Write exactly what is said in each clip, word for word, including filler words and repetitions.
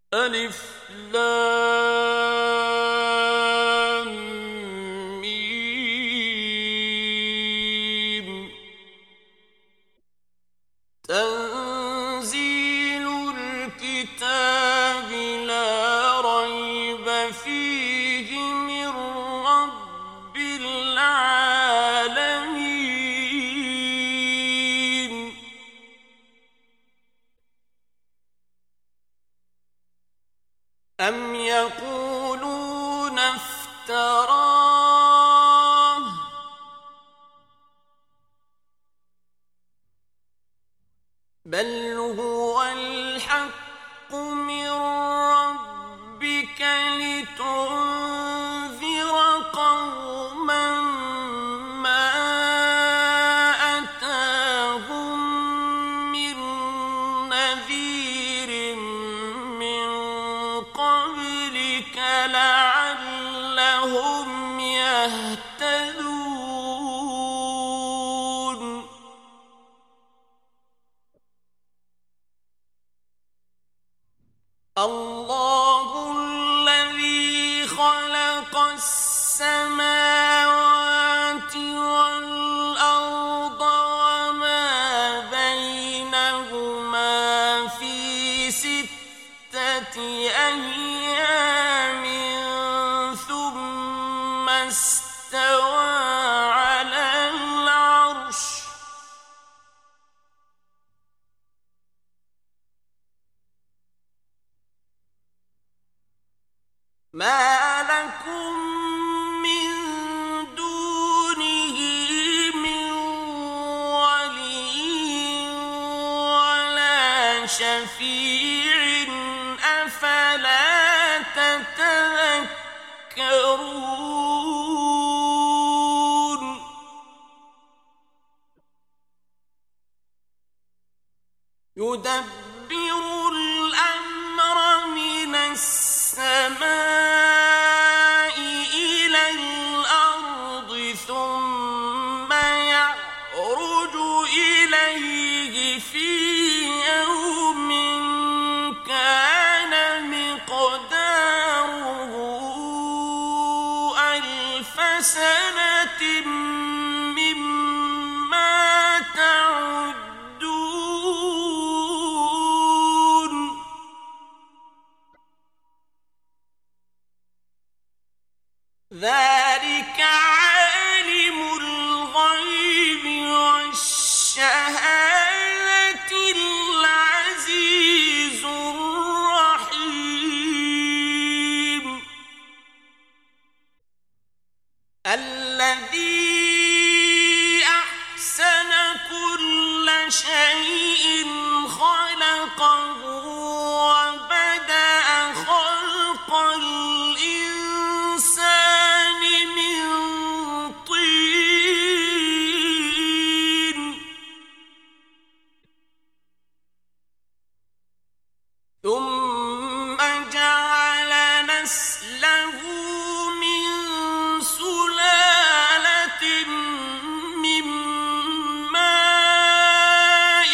ألف لام ميم تنزيل الكتاب لا ريب فيه من رب العالمين أم يقولون افتراه بل هو الحق من ربك لتنذر قوما ما أتاهم من نذير من قبلك لعلهم يهتدون الله الذي خلق السماوات والأرض وما بينهما في ستة أيام ثم استوى على العرش ما لكم من دونه من ولي ولا شفيع أفلا تتذكرون يدبر الأمر من السماء إلى الأرض ثم يعرج إليه في يوم كان مقداره ألف سنة مما تعدون ذلك عالم الغيب والشهادة العزيز الرحيم الذي أحسن كل شيء خلقه وبدأ خلق الإنسان من طين ثم جعل نسله من سلالة من ماء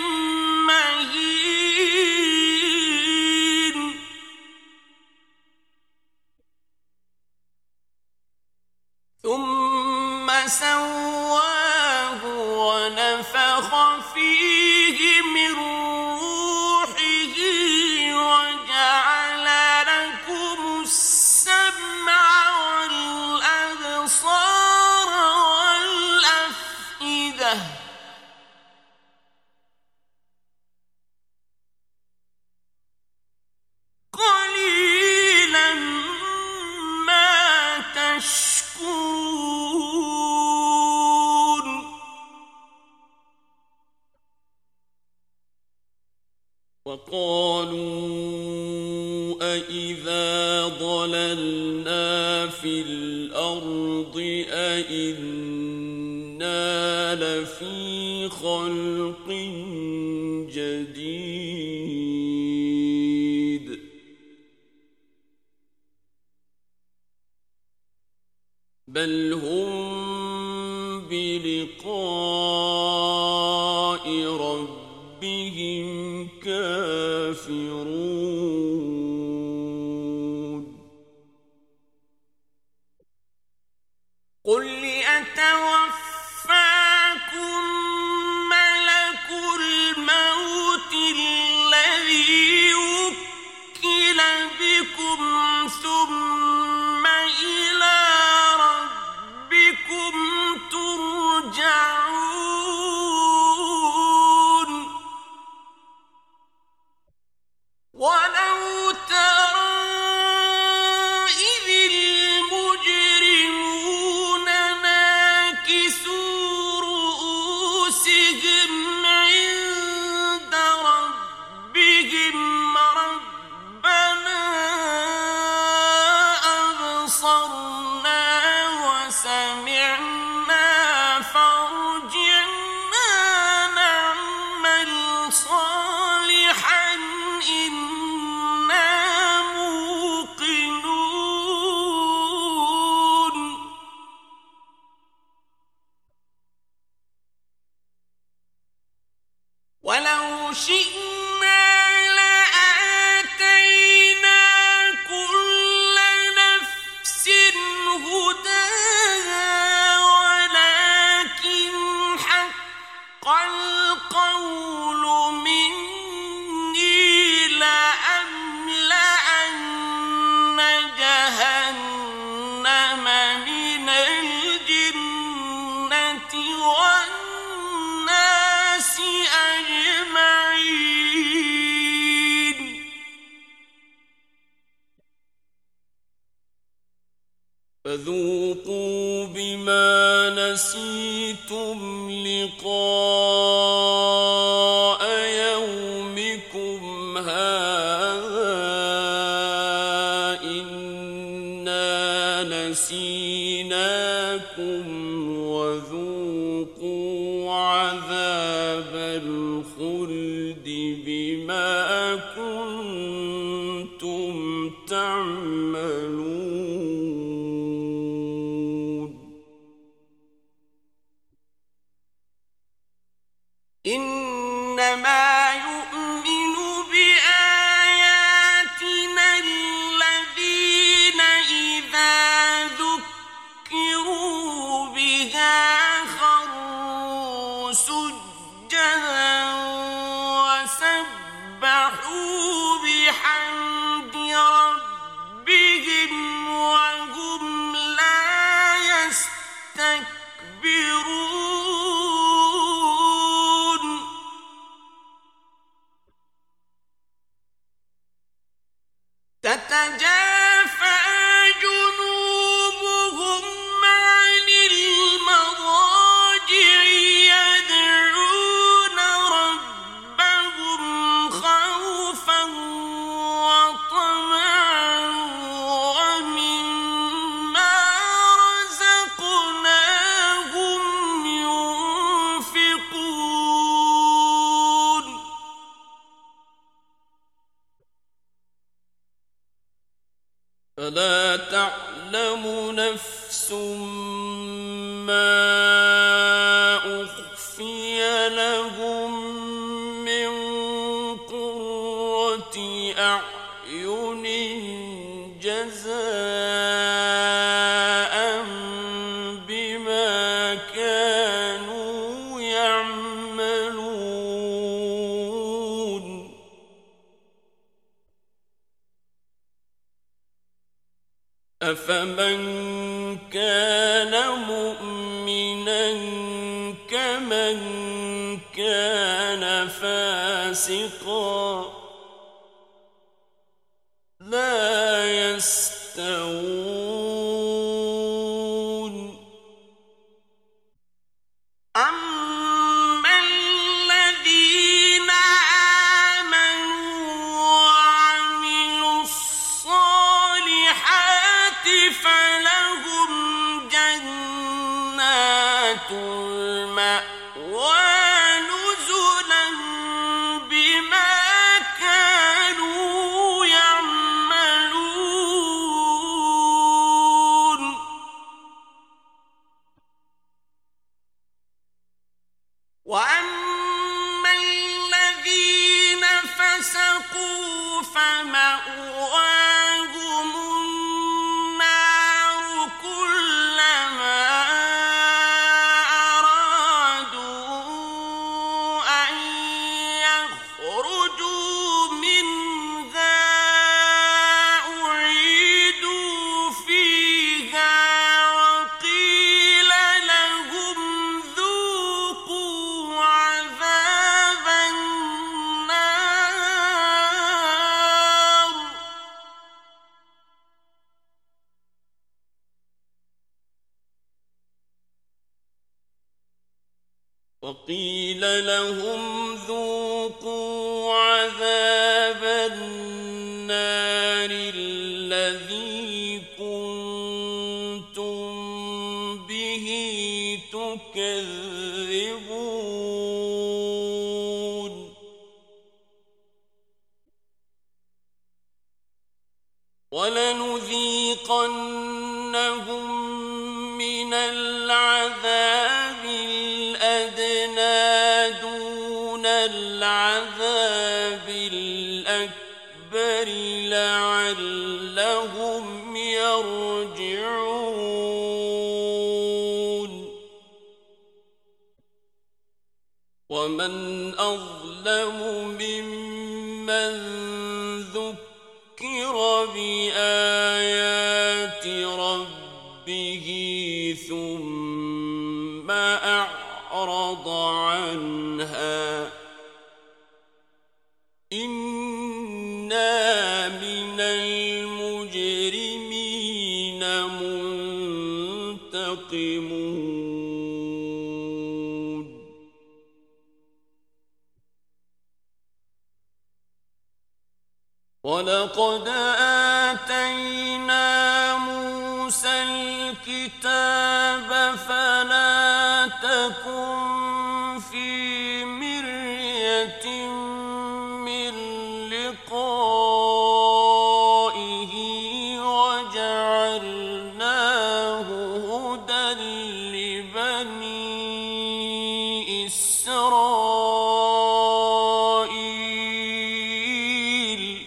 مهين ثم سواه ونفخ فيه من روحه وجعل لكم السمع والأبصار والأفئدة قليلا ما تشكرون وقالوا أإذا ضللنا في الأرض أإنا لفي خلق جديد بل هم بلقاء ربهم كافرون ولو شئنا لآتينا كل نفس هداها ولكن حق القول مني لأملأن جهنم من الجنة والناس أجمعين فذوقوا بما نسيتم لقاء يومكم هذا إنا نسيناكم وذوقوا عذاب الخلد بما كنتم تعملون إنما يؤمن بآياتنا الذين إذا ذكروا بها خروا سجدا وسبحوا بحمد ربهم وهم لا يستكبرون تتجافى جنوبهم عن المضاجع يدعون ربهم خوفا وطمعا ومما رزقناهم ينفقون فلا تعلم نفس ما أخفي لهم من قرة أعين جزاء بما كانوا يعملون أفمن كان مؤمنا كمن كان فاسقا لا يستوون أما الذين آمنوا وعملوا الصالحات فلهم جنات المأوى نزلا بما كانوا يعملون وأما الذين فسقوا فمأواهم النار كلما أرادوا أن يخرجوا منها أعيدوا فيها وقيل لهم ذوقوا عذاب النار وقيل لهم ذوقوا عذاب النار الذي كنتم به تكذبون ولنذيقنهم من العذاب الأدنى دون العذاب العذاب الأكبر لعلهم يرجعون ومن أظلم ممن ذكر بآيات ربه ثم أعرض عنها إنا من المجرمين منتقمون ولقد آتينا موسى الكتاب فلا تكن في مرية من لقائه وجعلناه هدى لبني إسرائيل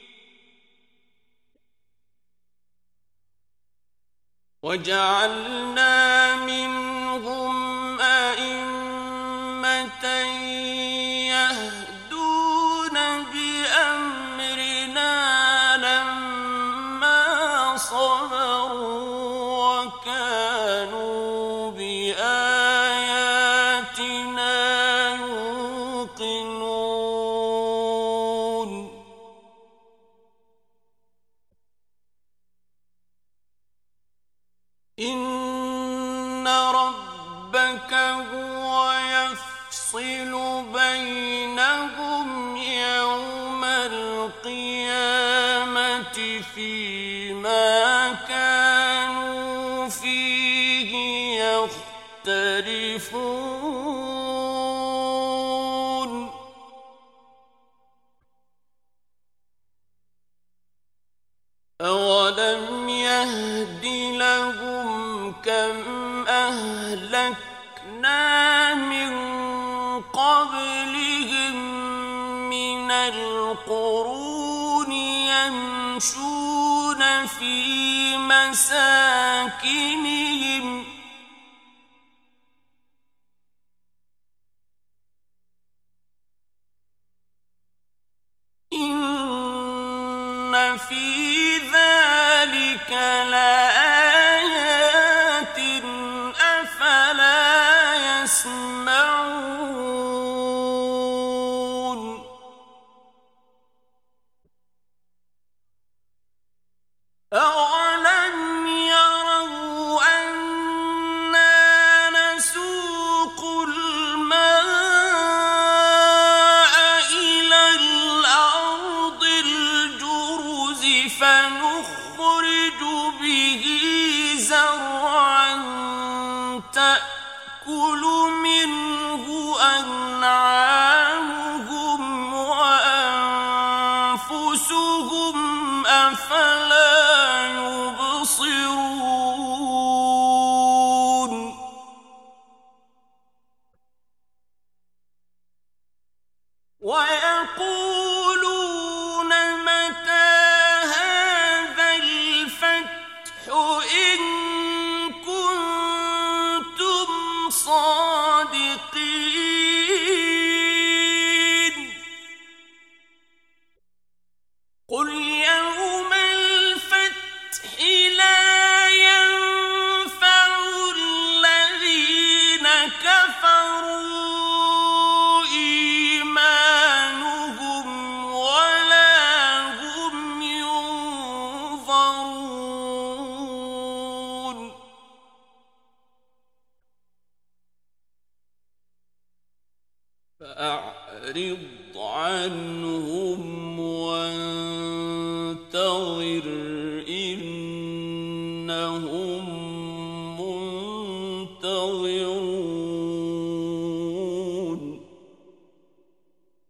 وجعلنا منهم أئمة يهدون بأمرنا لما صبروا وكانوا بآياتنا يوقنون إن ربك هو يفصل بينهم يوم القيامة فيما كانوا فيه يختلفون أولم يهد لهم كم أهلكنا من قبلهم من القرون يمشون في مساكنهم إن في ذلك لآيات أفلا يسمعون أولم يروا أنا نسوق الماء إلى الأرض الجرز فنخرج به زرعا تأكل منه أنعامهم وأنفسهم أفلا يبصرون ويقولون متى هذا الفتح إن كنتم صادقين قل يوم الفتح لا ينفع الذين كفروا إيمانهم ولا هم ينظرون فأعرض عنهم وانتظر